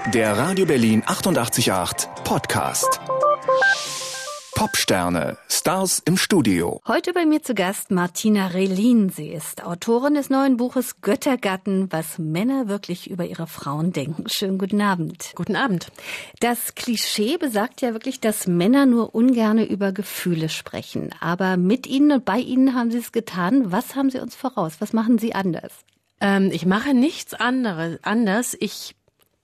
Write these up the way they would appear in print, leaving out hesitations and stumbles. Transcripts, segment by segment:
Der Radio Berlin 88.8 Podcast. Popsterne, Stars im Studio. Heute bei mir zu Gast Martina Relin. Sie ist Autorin des neuen Buches Göttergatten, was Männer wirklich über ihre Frauen denken. Schönen guten Abend. Guten Abend. Das Klischee besagt ja wirklich, dass Männer nur ungerne über Gefühle sprechen. Aber mit Ihnen und bei Ihnen haben Sie es getan. Was haben Sie uns voraus? Was machen Sie anders? Ich mache nichts anders. Ich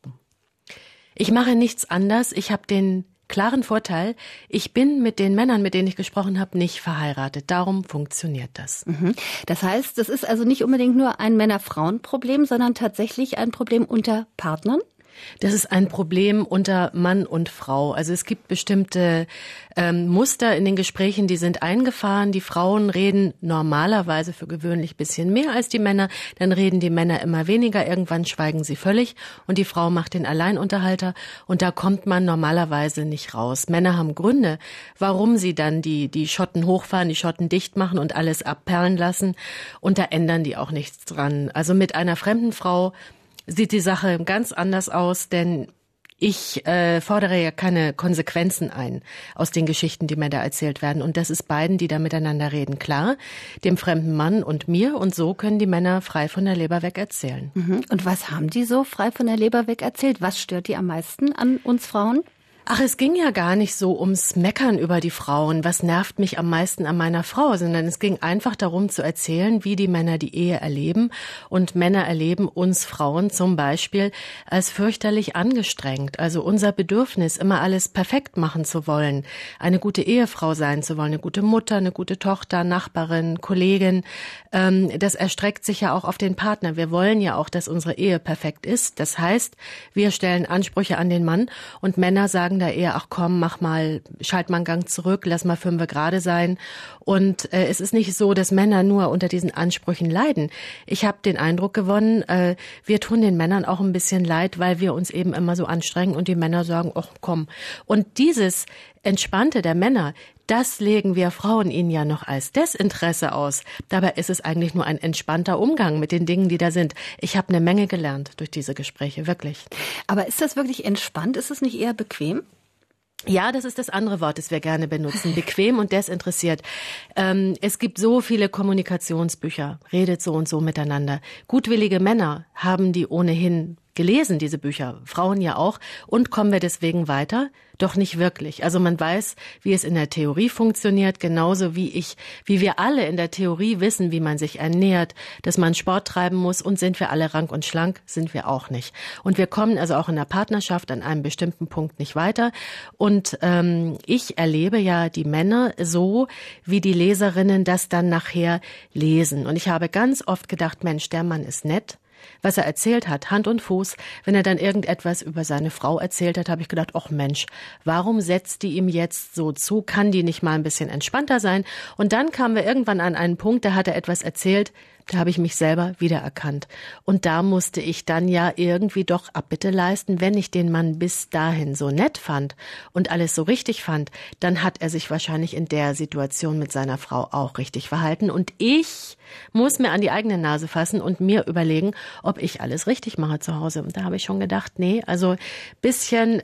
mache nichts anders. Ich habe den klaren Vorteil, ich bin mit den Männern, mit denen ich gesprochen habe, nicht verheiratet. Darum funktioniert das. Das heißt, das ist also nicht unbedingt nur ein Männer-Frauen-Problem, sondern tatsächlich ein Problem unter Partnern? Das ist ein Problem unter Mann und Frau. Also es gibt bestimmte Muster in den Gesprächen, die sind eingefahren. Die Frauen reden normalerweise für gewöhnlich ein bisschen mehr als die Männer. Dann reden die Männer immer weniger. Irgendwann schweigen sie völlig und die Frau macht den Alleinunterhalter. Und da kommt man normalerweise nicht raus. Männer haben Gründe, warum sie dann die Schotten hochfahren, die Schotten dicht machen und alles abperlen lassen. Und da ändern die auch nichts dran. Also mit einer fremden Frau sieht die Sache ganz anders aus, denn ich fordere ja keine Konsequenzen ein aus den Geschichten, die mir da erzählt werden. Und das ist beiden, die da miteinander reden, klar, dem fremden Mann und mir. Und so können die Männer frei von der Leber weg erzählen. Und was haben die so frei von der Leber weg erzählt? Was stört die am meisten an uns Frauen? Ach, es ging ja gar nicht so ums Meckern über die Frauen, was nervt mich am meisten an meiner Frau, sondern es ging einfach darum zu erzählen, wie die Männer die Ehe erleben. Und Männer erleben uns Frauen zum Beispiel als fürchterlich angestrengt. Also unser Bedürfnis, immer alles perfekt machen zu wollen, eine gute Ehefrau sein zu wollen, eine gute Mutter, eine gute Tochter, Nachbarin, Kollegin, das erstreckt sich ja auch auf den Partner. Wir wollen ja auch, dass unsere Ehe perfekt ist. Das heißt, wir stellen Ansprüche an den Mann und Männer sagen da eher, ach komm, mach mal, schalt mal einen Gang zurück, lass mal 5 gerade sein. Und es ist nicht so, dass Männer nur unter diesen Ansprüchen leiden. Ich habe den Eindruck gewonnen, wir tun den Männern auch ein bisschen leid, weil wir uns eben immer so anstrengen und die Männer sagen, ach komm. Und dieses Entspannte der Männer, das legen wir Frauen ihnen ja noch als Desinteresse aus. Dabei ist es eigentlich nur ein entspannter Umgang mit den Dingen, die da sind. Ich habe eine Menge gelernt durch diese Gespräche, wirklich. Aber ist das wirklich entspannt? Ist es nicht eher bequem? Ja, das ist das andere Wort, das wir gerne benutzen. Bequem und desinteressiert. Es gibt so viele Kommunikationsbücher. Redet so und so miteinander. Gutwillige Männer haben die ohnehin gelesen, diese Bücher. Frauen ja auch. Und kommen wir deswegen weiter? Doch nicht wirklich. Also man weiß, wie es in der Theorie funktioniert, genauso wie wir alle in der Theorie wissen, wie man sich ernährt, dass man Sport treiben muss. Und sind wir alle rank und schlank? Sind wir auch nicht. Und wir kommen also auch in der Partnerschaft an einem bestimmten Punkt nicht weiter. Und ich erlebe ja die Männer so, wie die Leserinnen das dann nachher lesen. Und ich habe ganz oft gedacht, Mensch, der Mann ist nett. Was er erzählt hat, Hand und Fuß. Wenn er dann irgendetwas über seine Frau erzählt hat, habe ich gedacht, ach Mensch, warum setzt die ihm jetzt so zu? Kann die nicht mal ein bisschen entspannter sein? Und dann kamen wir irgendwann an einen Punkt, da hat er etwas erzählt, da habe ich mich selber wiedererkannt. Und da musste ich dann ja irgendwie doch Abbitte leisten. Wenn ich den Mann bis dahin so nett fand und alles so richtig fand, dann hat er sich wahrscheinlich in der Situation mit seiner Frau auch richtig verhalten. Und ich muss mir an die eigene Nase fassen und mir überlegen, ob ich alles richtig mache zu Hause. Und da habe ich schon gedacht, nee, also bisschen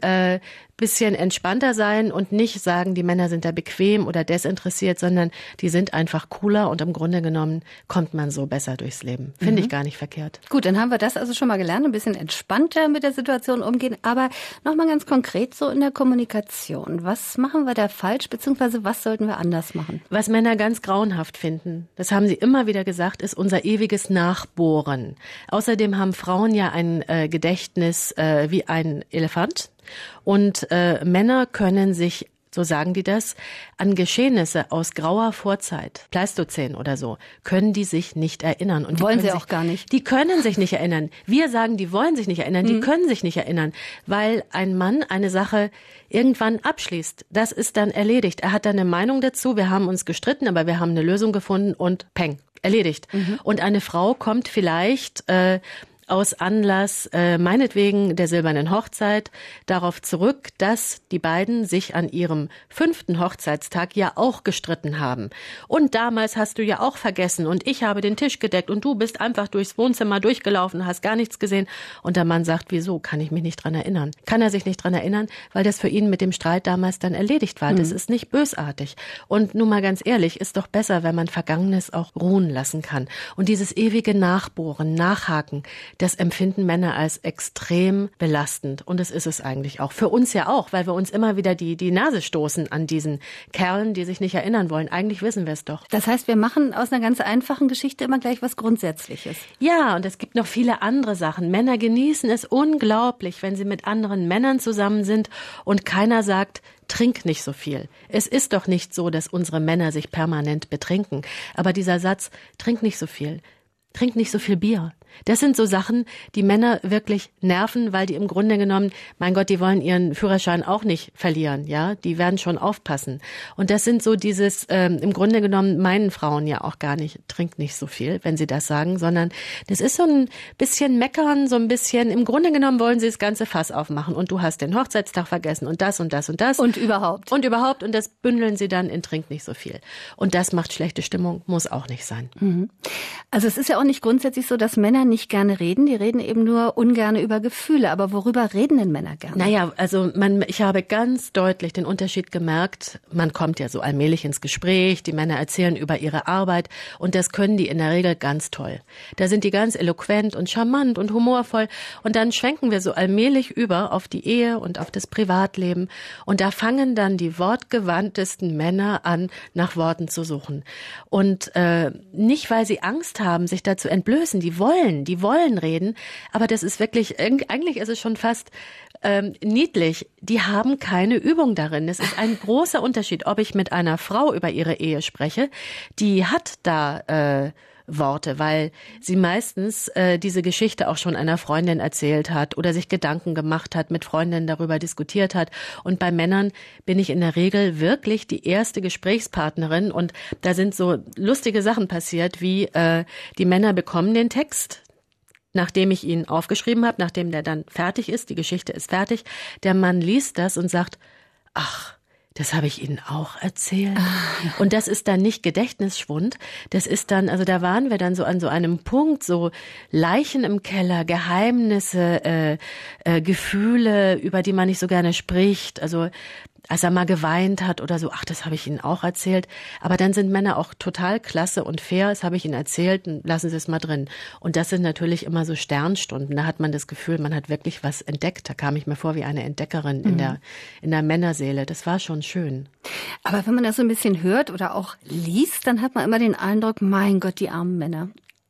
entspannter sein und nicht sagen, die Männer sind da bequem oder desinteressiert, sondern die sind einfach cooler und im Grunde genommen kommt man so besser durchs Leben. Finde ich gar nicht verkehrt. Gut, dann haben wir das also schon mal gelernt, ein bisschen entspannter mit der Situation umgehen. Aber nochmal ganz konkret so in der Kommunikation. Was machen wir da falsch, beziehungsweise was sollten wir anders machen? Was Männer ganz grauenhaft finden, das haben sie immer wieder gesagt, ist unser ewiges Nachbohren. Außerdem haben Frauen ja ein Gedächtnis wie ein Elefant. Und Männer können sich, so sagen die das, an Geschehnisse aus grauer Vorzeit, Pleistozän oder so, können die sich nicht erinnern. Und wollen sie auch gar nicht. Die können sich nicht erinnern. Wir sagen, die wollen sich nicht erinnern, die können sich nicht erinnern, weil ein Mann eine Sache irgendwann abschließt. Das ist dann erledigt. Er hat dann eine Meinung dazu, wir haben uns gestritten, aber wir haben eine Lösung gefunden und peng, erledigt. Und eine Frau kommt vielleicht aus Anlass meinetwegen der silbernen Hochzeit darauf zurück, dass die beiden sich an ihrem 5. Hochzeitstag ja auch gestritten haben. Und damals hast du ja auch vergessen und ich habe den Tisch gedeckt und du bist einfach durchs Wohnzimmer durchgelaufen, hast gar nichts gesehen. Und der Mann sagt, wieso? Kann ich mich nicht dran erinnern? Kann er sich nicht dran erinnern, weil das für ihn mit dem Streit damals dann erledigt war. Das ist nicht bösartig. Und nun mal ganz ehrlich, ist doch besser, wenn man Vergangenes auch ruhen lassen kann. Und dieses ewige Nachbohren, Nachhaken, das empfinden Männer als extrem belastend. Und das ist es eigentlich auch. Für uns ja auch, weil wir uns immer wieder die Nase stoßen an diesen Kerlen, die sich nicht erinnern wollen. Eigentlich wissen wir es doch. Das heißt, wir machen aus einer ganz einfachen Geschichte immer gleich was Grundsätzliches. Ja, und es gibt noch viele andere Sachen. Männer genießen es unglaublich, wenn sie mit anderen Männern zusammen sind und keiner sagt, trink nicht so viel. Es ist doch nicht so, dass unsere Männer sich permanent betrinken. Aber dieser Satz, trink nicht so viel Bier. Das sind so Sachen, die Männer wirklich nerven, weil die im Grunde genommen, mein Gott, die wollen ihren Führerschein auch nicht verlieren, ja, die werden schon aufpassen. Und das sind so dieses, im Grunde genommen meinen Frauen ja auch gar nicht, trinkt nicht so viel, wenn sie das sagen, sondern das ist so ein bisschen meckern, so ein bisschen, im Grunde genommen wollen sie das ganze Fass aufmachen und du hast den Hochzeitstag vergessen und das und das und das. Und überhaupt. Und das bündeln sie dann in trink nicht so viel. Und das macht schlechte Stimmung, muss auch nicht sein. Mhm. Also es ist ja auch nicht grundsätzlich so, dass Männer nicht gerne reden, die reden eben nur ungerne über Gefühle. Aber worüber reden denn Männer gerne? Naja, also ich habe ganz deutlich den Unterschied gemerkt, man kommt ja so allmählich ins Gespräch, die Männer erzählen über ihre Arbeit und das können die in der Regel ganz toll. Da sind die ganz eloquent und charmant und humorvoll und dann schwenken wir so allmählich über auf die Ehe und auf das Privatleben und da fangen dann die wortgewandtesten Männer an, nach Worten zu suchen. Und nicht, weil sie Angst haben, sich da zu entblößen, die wollen reden, aber das ist wirklich, eigentlich ist es schon fast niedlich. Die haben keine Übung darin. Es ist ein großer Unterschied, ob ich mit einer Frau über ihre Ehe spreche, die hat da Worte, weil sie meistens diese Geschichte auch schon einer Freundin erzählt hat oder sich Gedanken gemacht hat, mit Freundinnen darüber diskutiert hat. Und bei Männern bin ich in der Regel wirklich die erste Gesprächspartnerin und da sind so lustige Sachen passiert, wie die Männer bekommen den Text, nachdem ich ihn aufgeschrieben habe, nachdem der dann fertig ist, die Geschichte ist fertig, der Mann liest das und sagt, ach, das habe ich Ihnen auch erzählt. Und das ist dann nicht Gedächtnisschwund. Das ist dann, also da waren wir dann so an so einem Punkt, so Leichen im Keller, Geheimnisse, Gefühle, über die man nicht so gerne spricht. Also als er mal geweint hat oder so, ach, das habe ich Ihnen auch erzählt. Aber dann sind Männer auch total klasse und fair, das habe ich Ihnen erzählt, lassen Sie es mal drin. Und das sind natürlich immer so Sternstunden. Da hat man das Gefühl, man hat wirklich was entdeckt. Da kam ich mir vor wie eine Entdeckerin in der Männerseele. Das war schon schön. Aber wenn man das so ein bisschen hört oder auch liest, dann hat man immer den Eindruck, mein Gott, die armen Männer.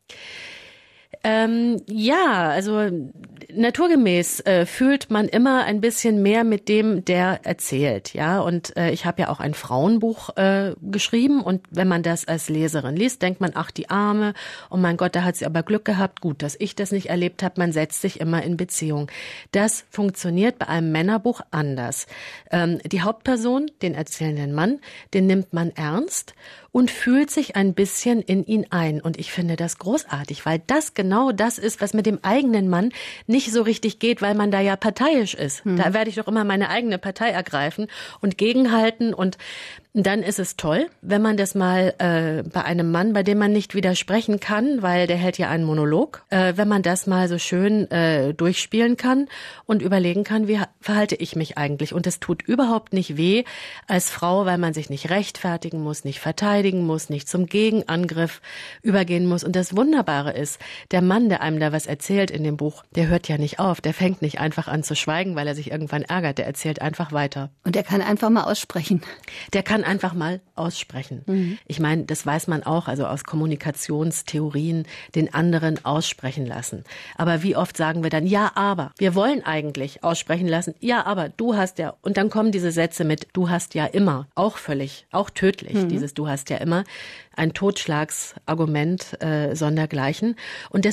Ja, also naturgemäß fühlt man immer ein bisschen mehr mit dem, der erzählt, ja. Und ich habe ja auch ein Frauenbuch geschrieben und wenn man das als Leserin liest, denkt man, ach, die Arme, oh mein Gott, da hat sie aber Glück gehabt. Gut, dass ich das nicht erlebt habe, man setzt sich immer in Beziehung. Das funktioniert bei einem Männerbuch anders. Die Hauptperson, den erzählenden Mann, den nimmt man ernst und fühlt sich ein bisschen in ihn ein. Und ich finde das großartig, weil das genau das ist, was mit dem eigenen Mann nicht so richtig geht, weil man da ja parteiisch ist. Da werde ich doch immer meine eigene Partei ergreifen und gegenhalten und dann ist es toll, wenn man das mal bei einem Mann, bei dem man nicht widersprechen kann, weil der hält ja einen Monolog, wenn man das mal so schön durchspielen kann und überlegen kann, wie verhalte ich mich eigentlich? Und es tut überhaupt nicht weh als Frau, weil man sich nicht rechtfertigen muss, nicht verteidigen muss, nicht zum Gegenangriff übergehen muss. Und das Wunderbare ist, der Mann, der einem da was erzählt in dem Buch, der hört ja nicht auf, der fängt nicht einfach an zu schweigen, weil er sich irgendwann ärgert, der erzählt einfach weiter. Und der kann einfach mal aussprechen. Der kann einfach mal aussprechen. Ich meine, das weiß man auch, also aus Kommunikationstheorien, den anderen aussprechen lassen. Aber wie oft sagen wir dann, ja, aber, wir wollen eigentlich aussprechen lassen, ja, aber, du hast ja, und dann kommen diese Sätze mit, du hast ja immer, auch völlig, auch tödlich, dieses du hast ja immer, ein Totschlagsargument sondergleichen. Und das ist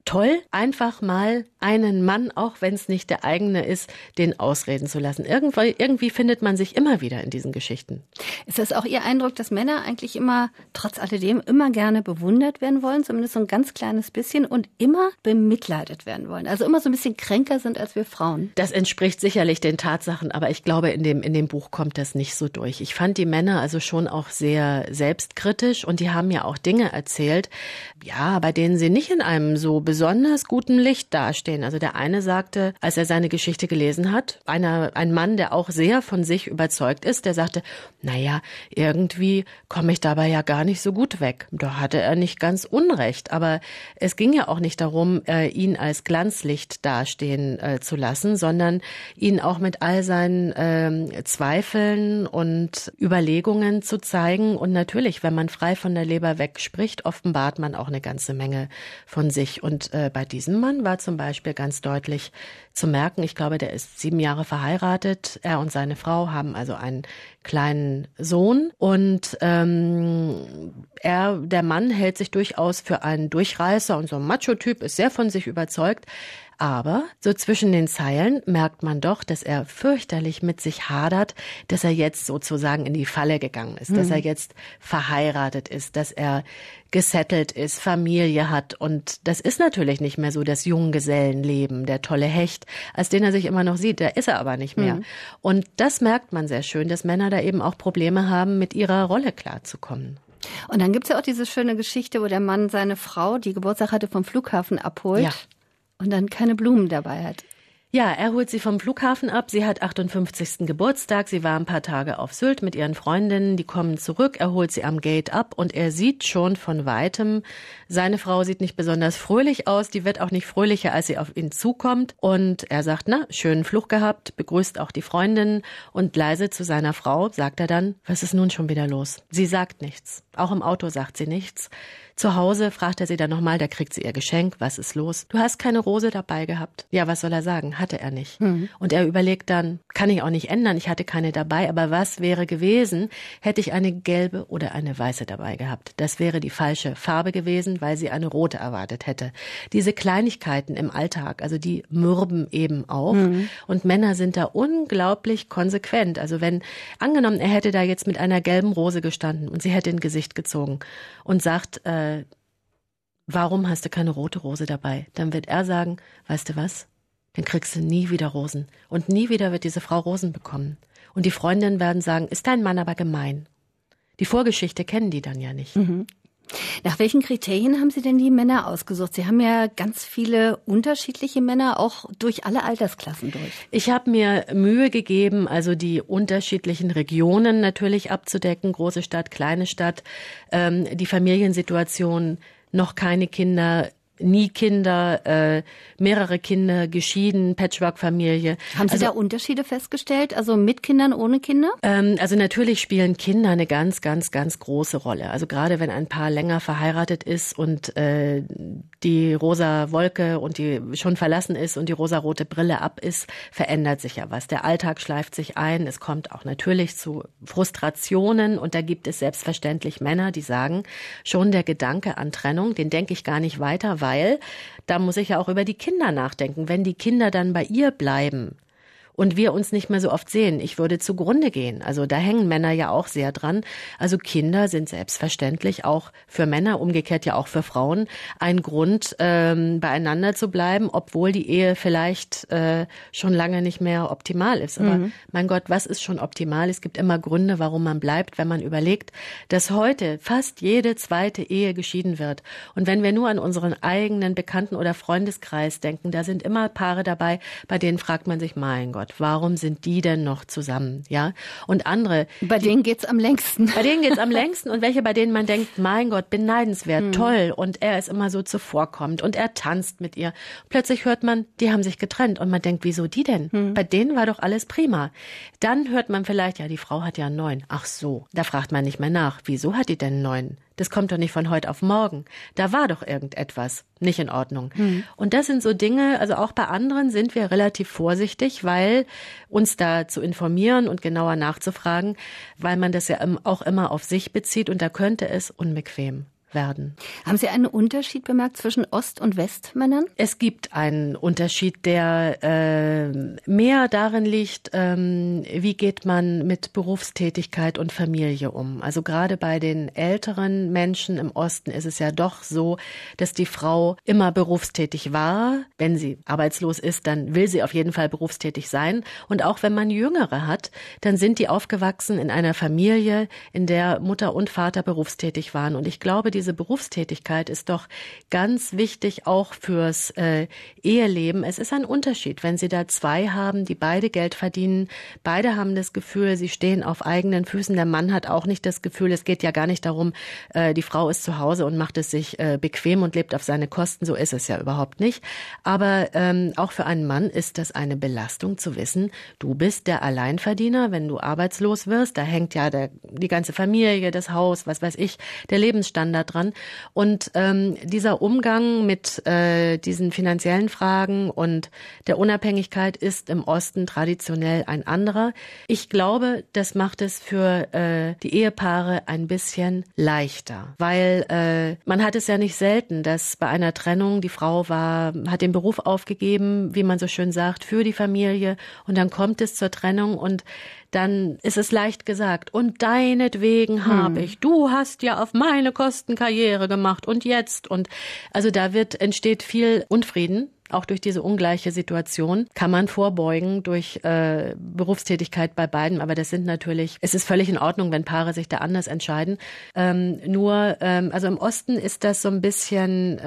toll, einfach mal einen Mann, auch wenn es nicht der eigene ist, den ausreden zu lassen. Irgendwie findet man sich immer wieder in diesen Geschichten. Ist das auch Ihr Eindruck, dass Männer eigentlich immer, trotz alledem, immer gerne bewundert werden wollen, zumindest so ein ganz kleines bisschen, und immer bemitleidet werden wollen? Also immer so ein bisschen kränker sind als wir Frauen? Das entspricht sicherlich den Tatsachen, aber ich glaube, in dem Buch kommt das nicht so durch. Ich fand die Männer also schon auch sehr selbstkritisch und die haben ja auch Dinge erzählt, ja, bei denen sie nicht in einem so besonders guten Licht dastehen. Also der eine sagte, als er seine Geschichte gelesen hat, ein Mann, der auch sehr von sich überzeugt ist, der sagte, naja, irgendwie komme ich dabei ja gar nicht so gut weg. Da hatte er nicht ganz Unrecht, aber es ging ja auch nicht darum, ihn als Glanzlicht dastehen zu lassen, sondern ihn auch mit all seinen Zweifeln und Überlegungen zu zeigen. Und natürlich, wenn man frei von der Leber wegspricht, offenbart man auch eine ganze Menge von sich. Und bei diesem Mann war zum Beispiel ganz deutlich zu merken, ich glaube, der ist 7 Jahre verheiratet. Er und seine Frau haben also einen kleinen Sohn. Und der Mann hält sich durchaus für einen Durchreißer und so ein Macho-Typ, ist sehr von sich überzeugt. Aber so zwischen den Zeilen merkt man doch, dass er fürchterlich mit sich hadert, dass er jetzt sozusagen in die Falle gegangen ist, dass er jetzt verheiratet ist, dass er gesettelt ist, Familie hat. Und das ist natürlich nicht mehr so das Junggesellenleben, der tolle Hecht, als den er sich immer noch sieht. Der ist er aber nicht mehr. Und das merkt man sehr schön, dass Männer da eben auch Probleme haben, mit ihrer Rolle klarzukommen. Und dann gibt's ja auch diese schöne Geschichte, wo der Mann seine Frau, die Geburtstag hatte, vom Flughafen abholt. Ja. Und dann keine Blumen dabei hat. Ja, er holt sie vom Flughafen ab. Sie hat 58. Geburtstag. Sie war ein paar Tage auf Sylt mit ihren Freundinnen. Die kommen zurück. Er holt sie am Gate ab und er sieht schon von Weitem, seine Frau sieht nicht besonders fröhlich aus. Die wird auch nicht fröhlicher, als sie auf ihn zukommt. Und er sagt, na, schönen Flug gehabt, begrüßt auch die Freundinnen. Und leise zu seiner Frau sagt er dann, was ist nun schon wieder los? Sie sagt nichts. Auch im Auto sagt sie nichts. Zu Hause fragt er sie dann nochmal, da kriegt sie ihr Geschenk, was ist los? Du hast keine Rose dabei gehabt. Ja, was soll er sagen? Hatte er nicht. Und er überlegt dann, kann ich auch nicht ändern, ich hatte keine dabei, aber was wäre gewesen, hätte ich eine gelbe oder eine weiße dabei gehabt? Das wäre die falsche Farbe gewesen, weil sie eine rote erwartet hätte. Diese Kleinigkeiten im Alltag, also die mürben eben auch. Und Männer sind da unglaublich konsequent. Also wenn, angenommen, er hätte da jetzt mit einer gelben Rose gestanden und sie hätte in Gesicht gezogen und sagt, warum hast du keine rote Rose dabei? Dann wird er sagen, weißt du was? Dann kriegst du nie wieder Rosen. Und nie wieder wird diese Frau Rosen bekommen. Und die Freundinnen werden sagen, ist dein Mann aber gemein. Die Vorgeschichte kennen die dann ja nicht. Nach welchen Kriterien haben Sie denn die Männer ausgesucht? Sie haben ja ganz viele unterschiedliche Männer, auch durch alle Altersklassen durch. Ich habe mir Mühe gegeben, also die unterschiedlichen Regionen natürlich abzudecken, große Stadt, kleine Stadt, die Familiensituation, noch keine Kinder, nie Kinder, mehrere Kinder, geschieden, Patchwork-Familie. Haben Sie da Unterschiede festgestellt? Also mit Kindern, ohne Kinder? Also natürlich spielen Kinder eine ganz, ganz, ganz große Rolle. Also gerade wenn ein Paar länger verheiratet ist und die rosa Wolke und die schon verlassen ist und die rosarote Brille ab ist, verändert sich ja was. Der Alltag schleift sich ein. Es kommt auch natürlich zu Frustrationen und da gibt es selbstverständlich Männer, die sagen, schon der Gedanke an Trennung, den denke ich gar nicht weiter, weil da muss ich ja auch über die Kinder nachdenken. Wenn die Kinder dann bei ihr bleiben und wir uns nicht mehr so oft sehen, ich würde zugrunde gehen. Also da hängen Männer ja auch sehr dran. Also Kinder sind selbstverständlich auch für Männer, umgekehrt ja auch für Frauen, ein Grund, beieinander zu bleiben, obwohl die Ehe vielleicht schon lange nicht mehr optimal ist. Aber mein Gott, was ist schon optimal? Es gibt immer Gründe, warum man bleibt, wenn man überlegt, dass heute fast jede zweite Ehe geschieden wird. Und wenn wir nur an unseren eigenen Bekannten- oder Freundeskreis denken, da sind immer Paare dabei, bei denen fragt man sich, mein Gott, warum sind die denn noch zusammen, ja? Und andere. Bei denen geht's am längsten. Bei denen geht's am längsten und welche, bei denen man denkt, mein Gott, beneidenswert, toll und er ist immer so zuvorkommend und er tanzt mit ihr. Plötzlich hört man, die haben sich getrennt und man denkt, wieso die denn? Bei denen war doch alles prima. Dann hört man vielleicht, ja, die Frau hat ja einen neuen. Ach so, da fragt man nicht mehr nach. Wieso hat die denn einen neuen? Das kommt doch nicht von heute auf morgen. Da war doch irgendetwas nicht in Ordnung. Und das sind so Dinge, also auch bei anderen sind wir relativ vorsichtig, weil uns da zu informieren und genauer nachzufragen, weil man das ja auch immer auf sich bezieht und da könnte es unbequem werden. Haben Sie einen Unterschied bemerkt zwischen Ost- und Westmännern? Es gibt einen Unterschied, der mehr darin liegt, wie geht man mit Berufstätigkeit und Familie um. Also gerade bei den älteren Menschen im Osten ist es ja doch so, dass die Frau immer berufstätig war. Wenn sie arbeitslos ist, dann will sie auf jeden Fall berufstätig sein. Und auch wenn man Jüngere hat, dann sind die aufgewachsen in einer Familie, in der Mutter und Vater berufstätig waren. Und ich glaube, diese Berufstätigkeit ist doch ganz wichtig auch fürs Eheleben. Es ist ein Unterschied, wenn Sie da zwei haben, die beide Geld verdienen. Beide haben das Gefühl, sie stehen auf eigenen Füßen. Der Mann hat auch nicht das Gefühl, es geht ja gar nicht darum, die Frau ist zu Hause und macht es sich bequem und lebt auf seine Kosten. So ist es ja überhaupt nicht. Aber auch für einen Mann ist das eine Belastung zu wissen, du bist der Alleinverdiener, wenn du arbeitslos wirst. Da hängt ja die ganze Familie, das Haus, was weiß ich, der Lebensstandard dran. Und dieser Umgang mit diesen finanziellen Fragen und der Unabhängigkeit ist im Osten traditionell ein anderer. Ich glaube, das macht es für die Ehepaare ein bisschen leichter, weil man hat es ja nicht selten, dass bei einer Trennung die Frau hat den Beruf aufgegeben, wie man so schön sagt, für die Familie und dann kommt es zur Trennung und dann ist es leicht gesagt, und deinetwegen habe ich, du hast ja auf meine Kosten Karriere gemacht und jetzt. Und also da entsteht viel Unfrieden. Auch durch diese ungleiche Situation kann man vorbeugen durch Berufstätigkeit bei beiden. Aber es ist völlig in Ordnung, wenn Paare sich da anders entscheiden. Also im Osten ist das ein bisschen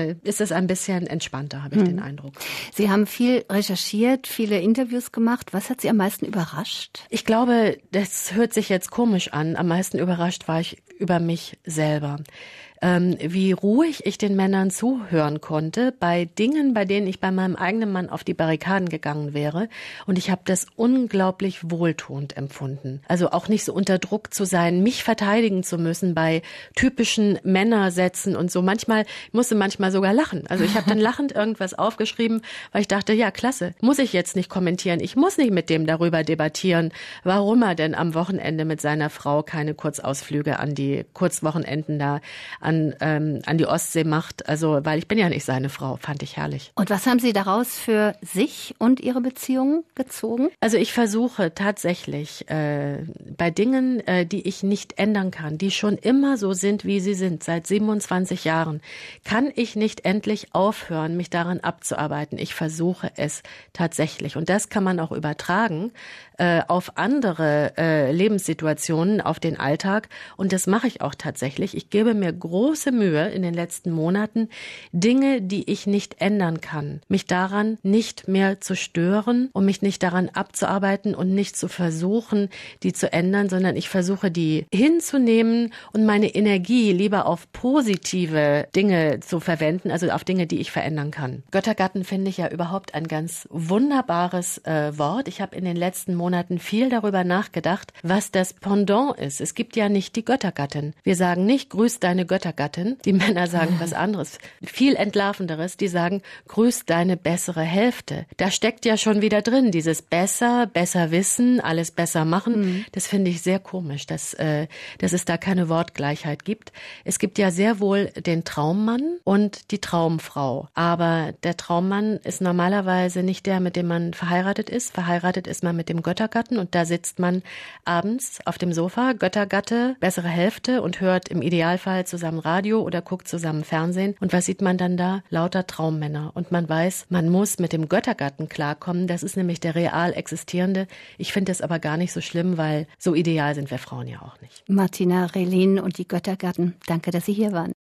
entspannter, habe ich den Eindruck. Sie haben viel recherchiert, viele Interviews gemacht. Was hat Sie am meisten überrascht? Ich glaube, das hört sich jetzt komisch an. Am meisten überrascht war ich über mich selber. Wie ruhig ich den Männern zuhören konnte bei Dingen, bei denen ich bei meinem eigenen Mann auf die Barrikaden gegangen wäre. Und ich habe das unglaublich wohltuend empfunden. Also auch nicht so unter Druck zu sein, mich verteidigen zu müssen bei typischen Männersätzen und so. Ich musste manchmal sogar lachen. Also ich habe dann lachend irgendwas aufgeschrieben, weil ich dachte, ja klasse, muss ich jetzt nicht kommentieren. Ich muss nicht mit dem darüber debattieren, warum er denn am Wochenende mit seiner Frau keine Kurzausflüge an die Kurzwochenenden da an die Ostsee macht, also weil ich bin ja nicht seine Frau, fand ich herrlich. Und was haben Sie daraus für sich und Ihre Beziehung gezogen? Also ich versuche tatsächlich bei Dingen, die ich nicht ändern kann, die schon immer so sind, wie sie sind, seit 27 Jahren, kann ich nicht endlich aufhören, mich daran abzuarbeiten. Ich versuche es tatsächlich. Und das kann man auch übertragen auf andere Lebenssituationen, auf den Alltag. Und das mache ich auch tatsächlich. Ich gebe mir große Mühe in den letzten Monaten, Dinge, die ich nicht ändern kann, mich daran nicht mehr zu stören und mich nicht daran abzuarbeiten und nicht zu versuchen, die zu ändern, sondern ich versuche, die hinzunehmen und meine Energie lieber auf positive Dinge zu verwenden, also auf Dinge, die ich verändern kann. Göttergatten finde ich ja überhaupt ein ganz wunderbares Wort. Ich habe in den letzten Monaten viel darüber nachgedacht, was das Pendant ist. Es gibt ja nicht die Göttergattin. Wir sagen nicht, grüß deine Göttergattin. Die Männer sagen was anderes, viel entlarvenderes. Die sagen, grüß deine bessere Hälfte. Da steckt ja schon wieder drin, dieses besser wissen, alles besser machen. Das finde ich sehr komisch, dass es da keine Wortgleichheit gibt. Es gibt ja sehr wohl den Traummann und die Traumfrau. Aber der Traummann ist normalerweise nicht der, mit dem man verheiratet ist. Verheiratet ist man mit dem Göttergatten und da sitzt man abends auf dem Sofa, Göttergatte, bessere Hälfte und hört im Idealfall zusammen Radio oder guckt zusammen Fernsehen. Und was sieht man dann da? Lauter Traummänner. Und man weiß, man muss mit dem Göttergatten klarkommen. Das ist nämlich der real existierende. Ich finde es aber gar nicht so schlimm, weil so ideal sind wir Frauen ja auch nicht. Martina Relin und die Göttergatten, danke, dass Sie hier waren.